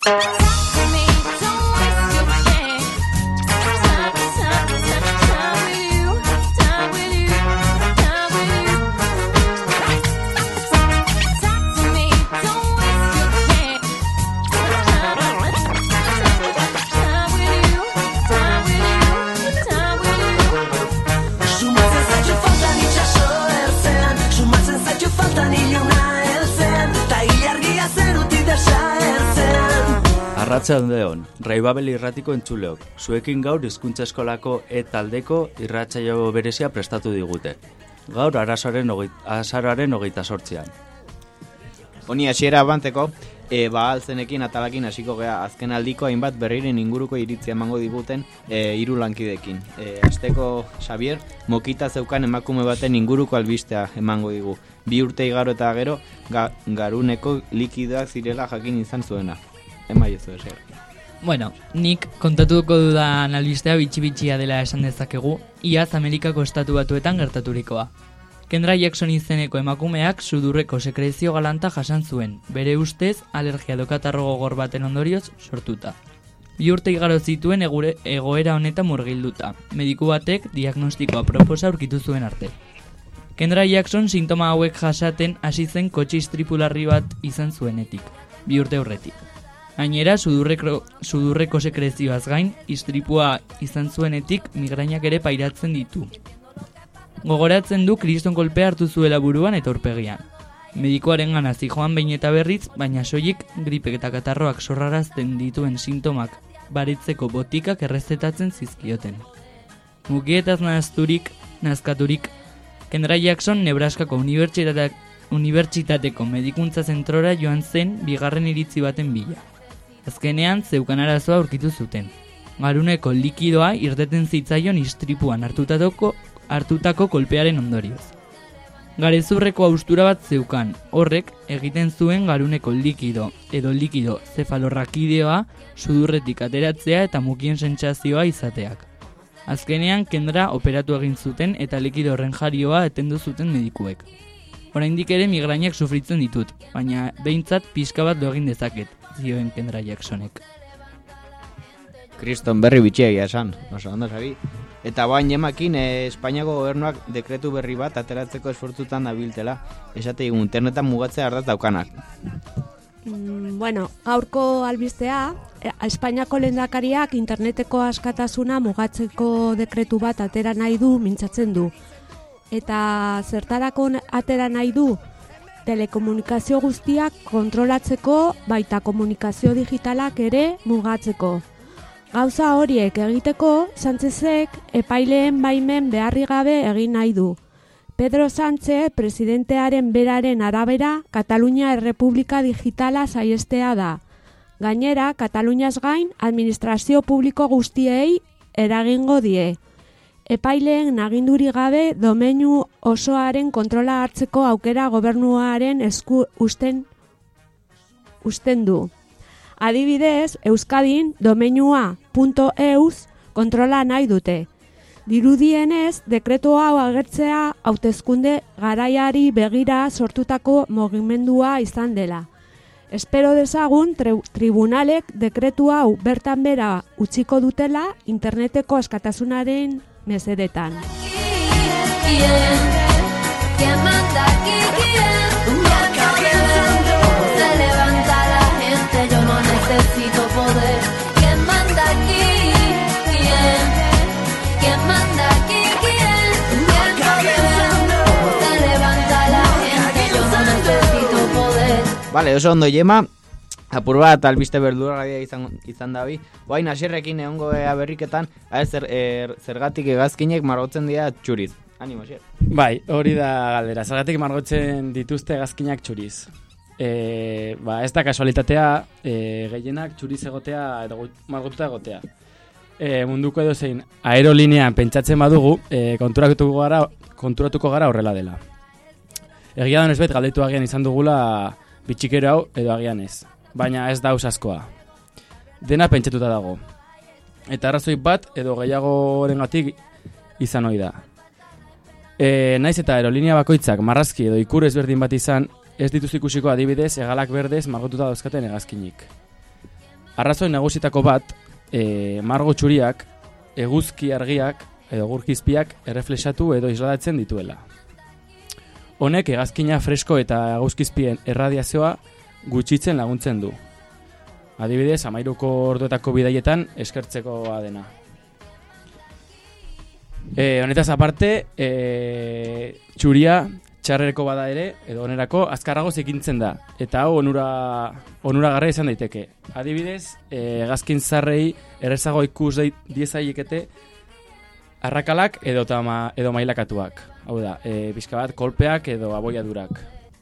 Arratsaldeon, Raibabel irratiko entzuleok, zuekin gaur hizkuntza eskolako taldeko irratsaio berezia prestatu digute. Gaur azaroaren 28an. Honi hasiera banteko, alzenekin atalakin hasiko gea azken aldiko hainbat berriren inguruko iritzia emango diguten hiru lankidekin. Asteko Xavier mokita zeukan emakume baten inguruko albistea emango digu. 2 urte igaro eta gero garuneko likidoak zirela jakin izan zuena. Bueno, nik kontatuko dudan albistea bitxi-bitxia dela esan dezakegu, iaz Amerikako estatu batuetan gertaturikoa. Kendra Jackson izeneko emakumeak sudurreko sekrezio galanta jasan zuen, bere ustez alergia dokatarro gogor baten ondorioz sortuta. 2 urte igaro zituen egoera honetan murgilduta, mediku batek diagnostikoa proposa aurkitu zuen arte. Kendra Jackson sintoma hauek jasaten hasi zen kotxe istripu larri bat izan zuenetik, 2 urte aurretik. Gainera, sudurreko sekrezioaz gain, istripua izan zuenetik migrainak ere pairatzen ditu. Gogoratzen du kriston kolpea hartu zuela buruan eta aurpegian. Medikuaren gana zijoan behin eta berriz, baina soilik gripek eta katarroak sorrarazten dituen sintomak baretzeko botikak errezetatzen zizkioten. Mukietaz nazkaturik, Kendra Jackson Nebraskako unibertsitateko medikuntza zentrora joan zen bigarren iritzi baten bila. Azkenean zeukan arazoa aurkitu zuten. Garuneko likidoa irteten zitzaion istripuan hartutako kolpearen ondorioz. Garezurreko haustura bat zeukan, horrek egiten zuen garuneko likido edo likido zefalorrakideoa sudurretik ateratzea eta mukien sentsazioa izateak. Azkenean Kendra operatu egin zuten eta likido horren jarioa etendu zuten medikuek. Oraindik ere migrainak sufritzen ditut, baina behintzat pixka bat lo egin dezaket, zioen Kendra Jacksonek. Kriston berri bitxia esan, oso ondo sabi. Eta bain emakin Espainiako gobernuak dekretu berri bat ateratzeko esfortzutan dabiltela, esate internetan mugatzea ardaz daukanak. Gaurko albistea, Espainiako lehendakariak interneteko askatasuna mugatzeko dekretu bat atera nahi du mintzatzen du. Eta zertarako atera nahi du? Telekomunikazio guztiak kontrolatzeko, baita komunikazio digitalak ere mugatzeko. Gauza horiek egiteko, Sánchezek epaileen baimen beharri gabe egin nahi du. Pedro Sánchez, presidentearen beraren arabera, Katalunia Errepublika Digitala saihestea da. Gainera, Kataluniaz gain, administrazio publiko guztiei eragingo die. Epaileen aginduri gabe domeinu osoaren kontrola hartzeko aukera gobernuaren esku usten du. Adibidez, Euskadin domeinua.eus kontrola nahi dute. Dirudienez, dekretu hau agertzea hauteskunde garaiari begira sortutako mugimendua izan dela. Espero dezagun tribunalek dekretu hau bertan bera utziko dutela interneteko askatasunaren mesedetan. Vale, oso ondo Jema, apur bat albiste berduragarria izan dabi. Oain Asierrekin egongo berriketan, zergatik hegazkinek margotzen dira txuriz. Animo, Asier. Bai, hori da galdera, zergatik margotzen dituzte hegazkinak txuriz. Ez da kasualitatea, gehienak txuriz egotea edo margotuta egotea. Munduko edozein aerolinean pentsatzen badugu, konturatuko gara horrela dela. Egia da nesbet galdetu agian izan dugula bitxikero hau edo agian ez, baina ez da usaskoa. Dena pentsatuta dago. Eta arrazoi bat edo gehiagorengatik izan ohi da. Naiz eta aerolinea bakoitzak marrazki edo ikur ezberdin bat izan, ez dituz ikusiko adibidez hegalak berdez margotuta dauzkaten hegazkinik. Arrazoi nagusitako bat, margo txuriak, eguzki argiak edo egurkizpiak erreflexatu edo isladatzen dituela. Honek hegazkina fresko eta eguzkizpien erradiazioa gutxitzen laguntzen du. Adibidez, 13 orduetako bidaietan eskertzekoa dena. Honetaz aparte, txuria txarrereko bada ere, edo onerako azkarrago zikintzen da. Eta hau onuragarria izan daiteke. Adibidez, hegazkin zarrei errezago ikus diezaiekete arrakalak edo mailakatuak. Hau da, pixka bat kolpeak edo aboiadurak.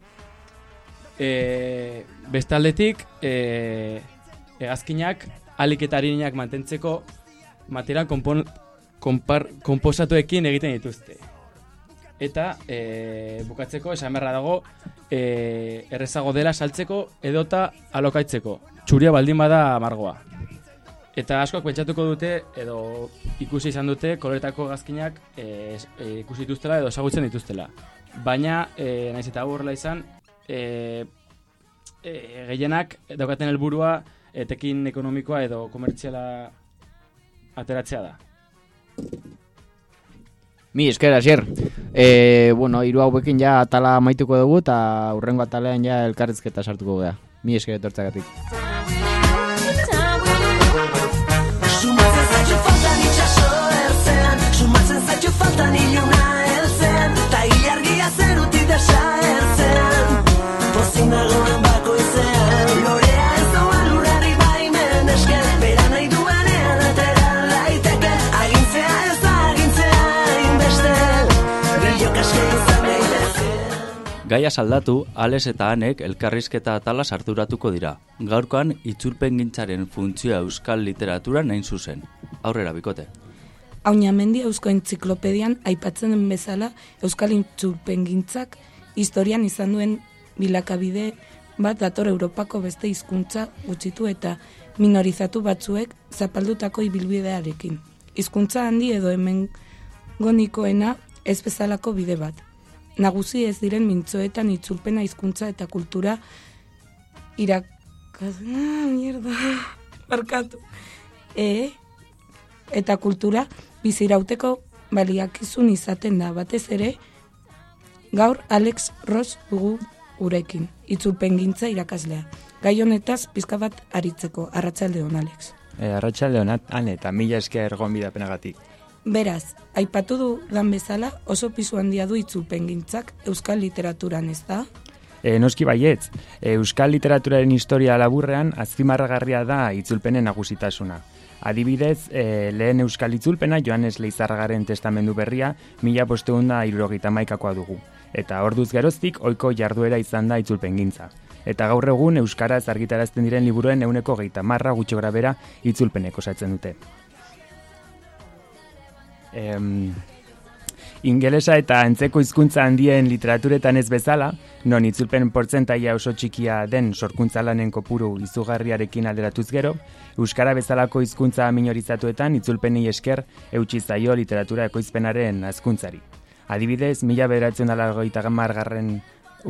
Bestaldetik, hegazkinak ahalik eta arinak mantentzeko material konposatuekin egiten dituzte. Eta bukatzeko esan beharra dago errezago dela saltzeko edota alokaitzeko. Txuria baldin bada margoa. Eta askoak pentsatuko dute edo ikusi izan dute koloretako hegazkinak ikusi dituztela edo ezagutzen dituztela. Baina, naiz eta horrela izan, gehienak daukaten helburua etekin ekonomikoa edo komertziala ateratzea da. Mi esker, Asier. Hiru hauekin ja atala amaituko dugu eta hurrengo atalean ja elkarrizketa sartuko gara. Mi esker etortzagatik. Sumatzen zaitu faltan itxaso ertzean, sumatzen zaitu faltan iluna elzen, ta ilargia zerutik desa ertzean, pozik nagoen bakoitzean, lorea ez doa lurrari baimen esker, bera nahi duenean atera laiteke, agintzea ez da agintzea inbeste, bilok aske izan daitezke. Gaia saldatu, Ales eta Anek elkarrizketa atala sarturatuko dira. Gaurkoan, itzulpengintzaren funtzioa euskal literaturan hain zuzen. Aurrera, bikote. Aunamendi Eusko Entziklopedian aipatzen den bezala, euskal itzulpengintzak historian izan duen bilakabide bat dator Europako beste hizkuntza gutxitu eta minorizatu batzuek zapaldutako ibilbidearekin. Hizkuntza handi edo hemengonikoena ez bezalako bide bat. Nagusi ez diren mintzoetan itzulpena hizkuntza eta kultura eta kultura bizirauteko baliakizun izaten da, batez ere gaur Alex Ross dugu gurekin, itzulpengintza irakaslea. Gai honetaz pizka bat aritzeko. Arratsalde on, Alex. Arratsalde on, Ane, eta mila esker gonbidapenagatik. Beraz, aipatu dudan bezala oso pisu handia du itzulpengintzak euskal literaturan, ez da? Noski baietz, euskal literaturaren historia laburrean azpimarragarria da itzulpenen nagusitasuna. Adibidez, lehen euskal itzulpena Joanes Leizarragaren testamendu berria 1571 dugu. Eta orduz geroztik ohiko jarduera izan da itzulpengintza. Eta gaur egun euskaraz argitarazten diren liburuen 30% gutxi gorabehera itzulpenek osatzen dute. Ingelesa eta antzeko hizkuntza handien literaturetan ez bezala, non itzulpen portzentaia oso txikia den sorkuntza lanen kopuru izugarriarekin alderatuz gero, euskara bezalako hizkuntza minorizatuetan itzulpenei esker eutsi zaio literatura ekoizpenaren hazkuntzari. Adibidez, 1990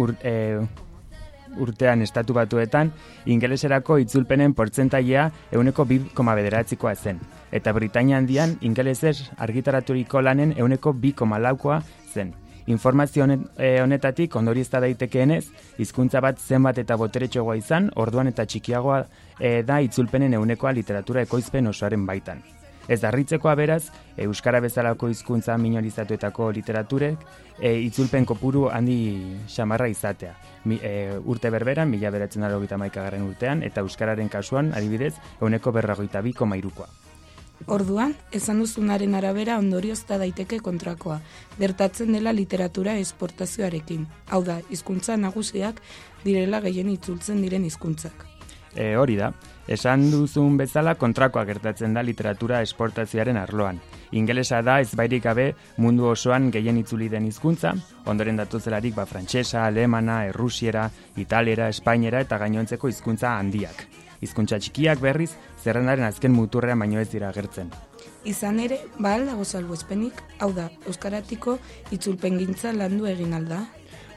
urtean Estatu Batuetan, ingeleserako itzulpenen portzentaia 2,9%koa zen. Eta Britainia handian, ingelesez argitaraturiko lanen 2,4%koa zen. Informazio honetatik ondoriozta daitekeenez, hizkuntza bat zenbat eta boteretxoagoa izan, orduan eta txikiagoa da itzulpenen 100% literatura ekoizpen osoaren baitan. Ez darritzekoa beraz, euskara bezalako hizkuntza minorizatuetako literaturek itzulpen kopuru handi xamarra izatea. Urte berberan, 1991 urtean, eta euskararen kasuan, adibidez, 42,3%koa. Orduan, esan duzunaren arabera ondoriozta daiteke kontrakoa, gertatzen dela literatura esportazioarekin. Hau da, hizkuntza nagusiak direla gehien itzultzen diren hizkuntzak. Hori da, esan duzun bezala kontrakoa gertatzen da literatura esportazioaren arloan. Ingelesa da ezbairik gabe mundu osoan gehien itzuli den hizkuntza, ondoren datozelarik frantsesa, alemana, errusiera, italiera, espainera eta gainontzeko hizkuntza handiak. Hizkuntza txikiak berriz, zerrendaren azken muturrean baino ez dira agertzen. Izan ere, ba al dago salbuespenik, hau da, euskaratiko itzulpengintza landu egin alda?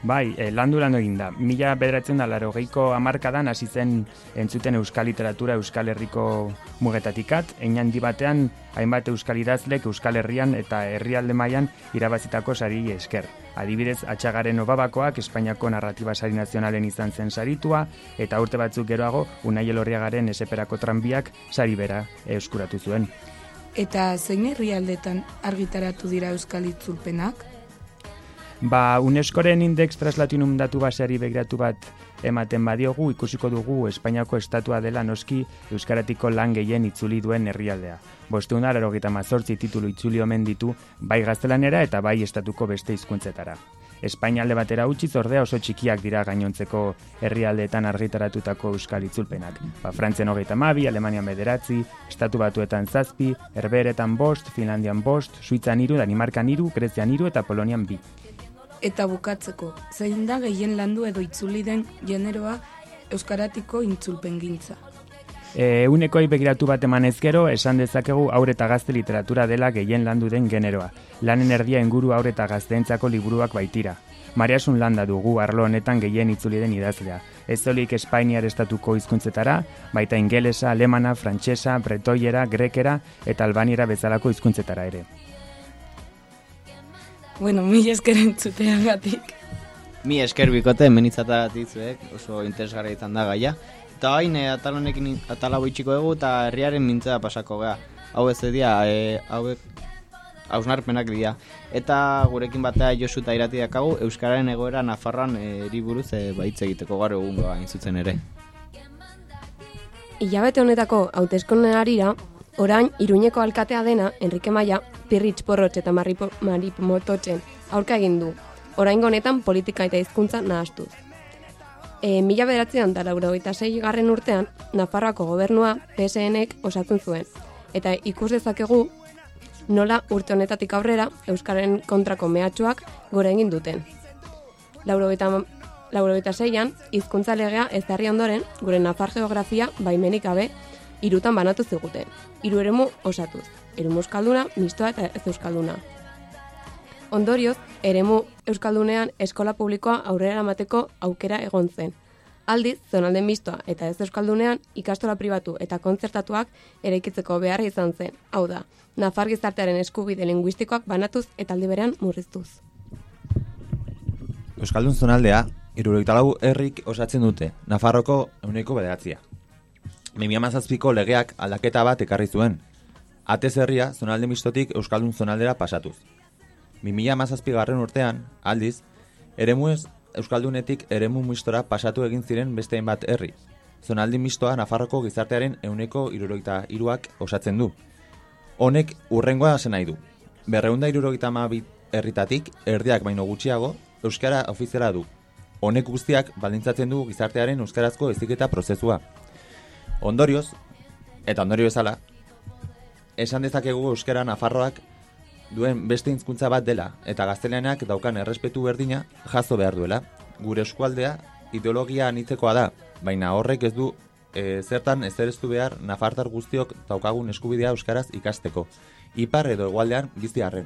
Bai, landu egin da. 1980ko hamarkadan hasi zen entzuten euskal literatura Euskal Herriko mugetatikat, hein handi batean hainbat euskal idazlek Euskal Herrian eta herrialde mailan irabazitako sari esker. Adibidez, Atxagaren Obabakoak Espainiako narratiba sari nazionalen izan zen saritua, eta urte batzuk geroago Unai Elorriagaren Eseperako tranbiak sari bera eskuratu zuen. Eta zein herrialdetan argitaratu dira euskal itzulpenak? UNESCOren Index Translatinum datu baseari begiratu bat ematen badiogu, ikusiko dugu Espainiako estatua dela noski euskaratiko lan gehien itzuli duen herrialdea. 598 titulu itzuli omen ditu bai gaztelanera eta bai estatuko beste hizkuntzetara. Espainia alde batera utziz ordea oso txikiak dira gainontzeko herrialdeetan argitaratutako euskal itzulpenak. Frantzian 32, Alemanian 9, Estatu Batuetan 7, Herbeheretan 5, Finlandian 5, Suitzan 3, Danimarkan 3, Grezian 3 eta Polonian 2. Eta bukatzeko, zein da gehien landu edo itzuli den generoa euskaratiko itzulpengintza? Unekoi begiratu bat emanez gero, esan dezakegu haur eta gazte literatura dela gehien landu den generoa. Lanen erdia inguru haur eta gazteentzako liburuak baitira. Mariasun landa dugu arlo honetan gehien itzuli den idazlea. Ez zolik Espainiar estatuko hizkuntzetara, baita ingelesa, alemana, frantsesa, bretoiera, grekera eta albaniera bezalako hizkuntzetara ere. Bueno, mi esker entzuteagatik. Mi esker bikote, menitzatagatik zuek, oso interesgarria izan da gaia. Eta hain, atalonekin atala boitxiko dugu eta herriaren mintzea pasako gea. Hau ez edia, hauek hausnarpenak dira. Eta gurekin batea Josu eta Irati dakagu, Euskararen egoera Nafarroan eriburuz baitz egiteko gaur egungoa intzutzen ere. Hilabete honetako hauteskunde harira, orain Iruñeko alkatea dena, Enrique Maia, Pirritx Porrotx eta Marip Mototxen aurka egin du. Oraingo honetan politika eta hizkuntza nahastuz. 1996 garren urtean, Nafarroako gobernua PSNek osatzen zuen. Eta ikus dezakegu nola urte honetatik aurrera Euskararen kontrako mehatxuak gora egin duten. 96an, hizkuntza legea ezarri ondoren, gure Nafar geografia baimenik gabe 3 banatu ziguten. 3 eremu osatuz. Eremu euskalduna, mistoa eta ez euskalduna. Ondorioz, eremu euskaldunean eskola publikoa aurrera eramateko aukera egon zen. Aldiz, zonalde mistoa eta ez euskaldunean ikastola pribatu eta kontzertatuak eraikitzeko beharra izan zen. Hau da, Nafar gizartearen eskubide linguistikoak banatuz eta aldi berean murriztuz. Euskaldun zonaldea, 74 herrik osatzen dute, Nafarroko 9%. 2017ko legeak aldaketa bat ekarri zuen. Atez herria zonalde mistotik euskaldun zonaldera pasatuz. 2017 garren urtean, aldiz, eremu euskaldunetik eremu mistora pasatu egin ziren beste hainbat herri. Zonaldi mistoa Nafarroko gizartearen 73ak osatzen du. Honek urrengoa zen nahi du. 272 herritatik erdiak baino gutxiago euskara ofiziala du. Honek guztiak baldintzatzen du gizartearen euskarazko heziketa prozesua. Ondorioz, eta ondorio bezala, esan dezakegu euskara Nafarroak duen beste hizkuntza bat dela eta gaztelaniak daukan errespetu berdina jaso behar duela. Gure eskualdea ideologia anitzekoa da, baina horrek ez du zertan ezereztu behar nafartar guztiok daukagun eskubidea euskaraz ikasteko. Ipar edo hegoaldean bizi arren.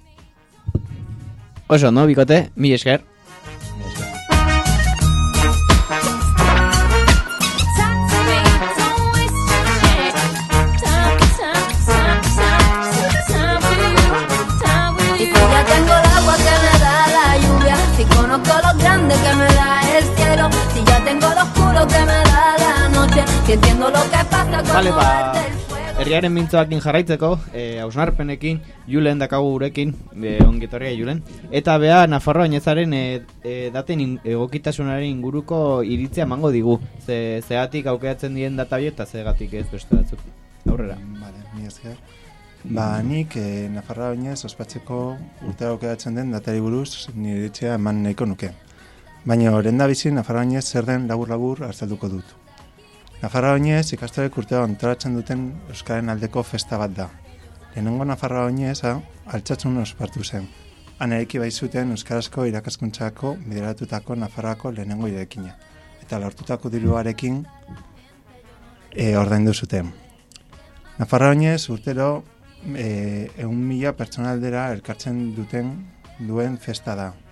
Oso, no, bikote, mi esker. Conozco lo grande que me da el cielo, si ya tengo lo oscuro que me da la noche, si entiendo lo que pasa cuando arde el fuego. Herriaren mintzoakin jarraitzeko, hausnarpenekin, Julen dakagu gurekin, ongitorria Julen. Eta bea Nafarroa Oinezaren daten egokitasunaren inguruko iritzia emango digu. Zegatik aukeratzen dien data horiek eta zegatik ez beste batzuk. Aurrera. Vale, mi esker. Nik Nafarroa Oinez ospatzeko urtera aukeratzen den datari buruz nire iritzia eman nahiko nuke. Baina horrenda bizi Nafarroa Oinez zer den labur-labur azalduko dut. Nafarroa Oinez ikastolek urtero antolatzen duten euskaren aldeko festa bat da. Lehenengo Nafarroa Oineza altxatzun ospartu zen. Han eraiki baitzuten euskarazko irakaskuntzako bideratutako Nafarroako lehenengo irekina. Eta lortutako diruarekin ordaindu zuten. Nafarroa Oinez urtero 100.000 pertsona aldera elkartzen duen festa da.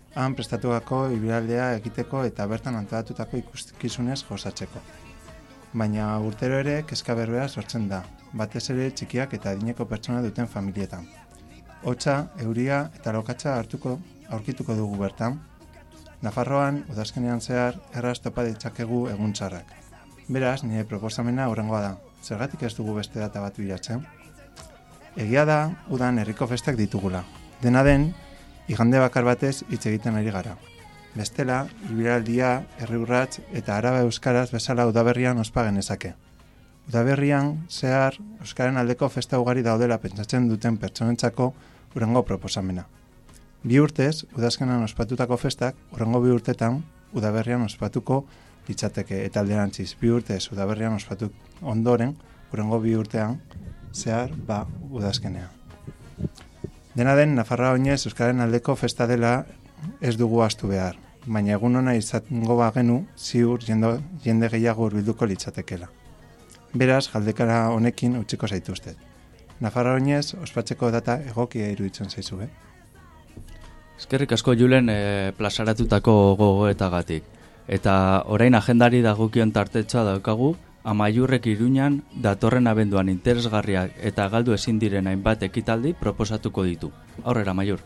han prestatutako ibilaldea egiteko eta bertan antolatutako ikuskizunez gozatzeko. Baina urtero ere kezka berbera sortzen da, batez ere txikiak eta adineko pertsona duten familietan. Hotza, euria eta lokatza aurkituko dugu bertan. Nafarroan, udazkenean zehar, erraz topa ditzakegu egun txarrak. Beraz, nire proposamena hurrengoa da. Zergatik ez dugu beste data bat bilatzen? Egia da, udan herriko festak ditugula. Dena den, igande bakar batez hitz egiten ari gara. Bestela, ibilaldia, herriurratz eta araba euskaraz bezala udaberrian ospa genezake. Udaberrian, zehar, euskaren aldeko festa ugari daudela pentsatzen duten pertsonentzako hurrengo proposamena. 2 urtez, udazkenan ospatutako festak, hurrengo 2 urtetan, udaberrian ospatuko litzateke, eta alderantziz, 2 urtez udaberrian ospatu ondoren, hurrengo 2 urtean, zehar, udazkenean. Dena den, Nafarroa oinez euskaren aldeko festa dela ez dugu ahaztu behar, baina egun ona izango bagenu ziur jende gehiago hurbilduko litzatekela. Beraz, galdekara honekin utziko zaituztet. Nafarroa oinez ospatzeko data egokia iruditzen zaizu, Eskerrik asko Julen plazaratutako gogoetagatik. Eta orain agendari dagokion tartetxoa daukagu, Amaiurrek Iruñan datorren abenduan interesgarriak eta galdu ezin diren hainbat ekitaldi proposatuko ditu. Aurrera, Amaiur.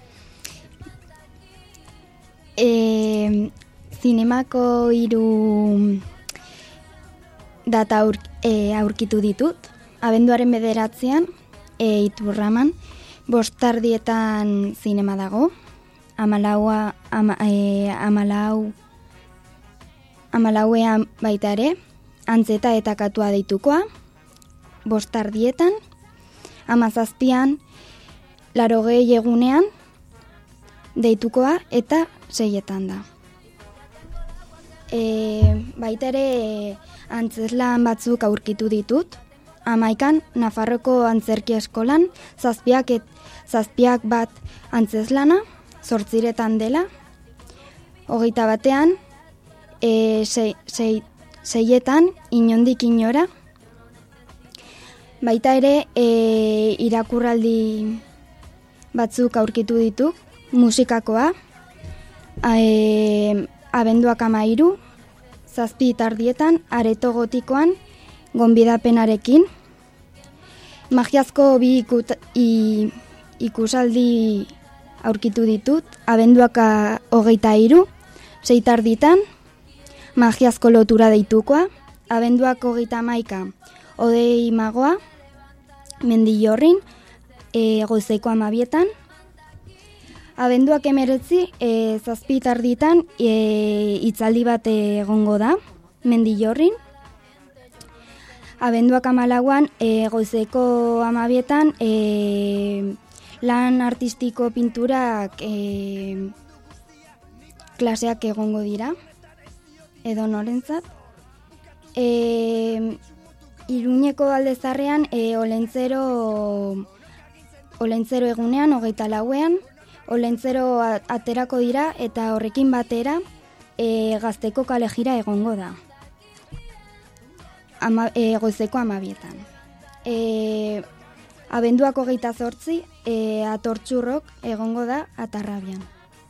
Zinemako 3 data aurkitu ditut. Abenduaren 9an, Iturraman, 5:00 zinema dago. 14:00 baita ere. Antzeta eta katua deitukoa, 5:00, 17:00, 80 egunean deitukoa eta 6:00 da. Baita ere antzeslan batzuk aurkitu ditut, 11:00 Nafarroko Antzerki Eskolan, 7:00 bat antzeslana, 8:00 dela, 21:00, 6:00 inondik inora. Baita ere irakurraldi batzuk aurkitu ditu, musikakoa, abenduak 13, 7:30 areto gotikoan gonbidapenarekin. Magiazko 2 ikusaldi aurkitu ditut, abenduak 23, 6:30 magiazko lotura deitukoa, abenduak 31, Odei Magoa, Mendillorrin, goizeko 12:00, abenduak 19, 7:30 hitzaldi bat egongo da, Mendillorrin, abenduak 14, goizeko 12:00, lan artistiko pinturak klaseak egongo dira, edo norentzat. Iruñeko Aldezarrean olentzero egunean, 24ean, olentzero aterako dira eta horrekin batera Gazteko kalejira egongo da. Goizeko 12:00. Abenduak 28, atortxurrok egongo da Atarrabian.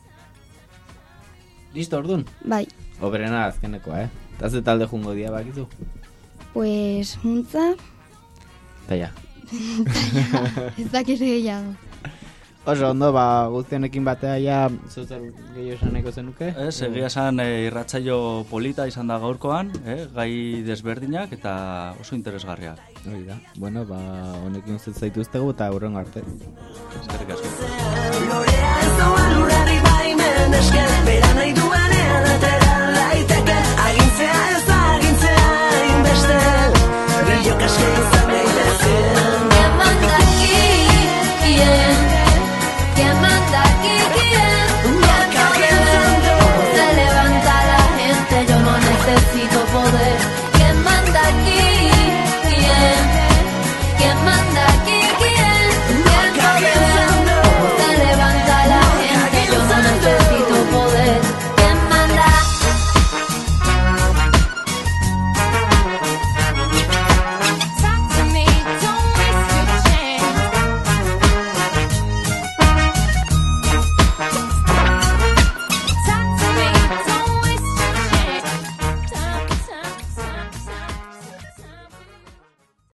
Listo, ordun? Bai. Oberena azkenekoa, Eta ze talde jungo dia bakizu? Pues, Muntza. Eta ja. Ez dakiz gehiago. Oso, ondo, guztionekin batea ja, zozer gehiago esaneko zenuke? Egia esan irratsaio polita izan da gaurkoan, gai desberdinak eta oso interesgarria. Hori da. Bueno, honekin uzet zaituztegu eta hurrengo arte. Eskerrik asko. Lorea ez doa lurrari baimen esker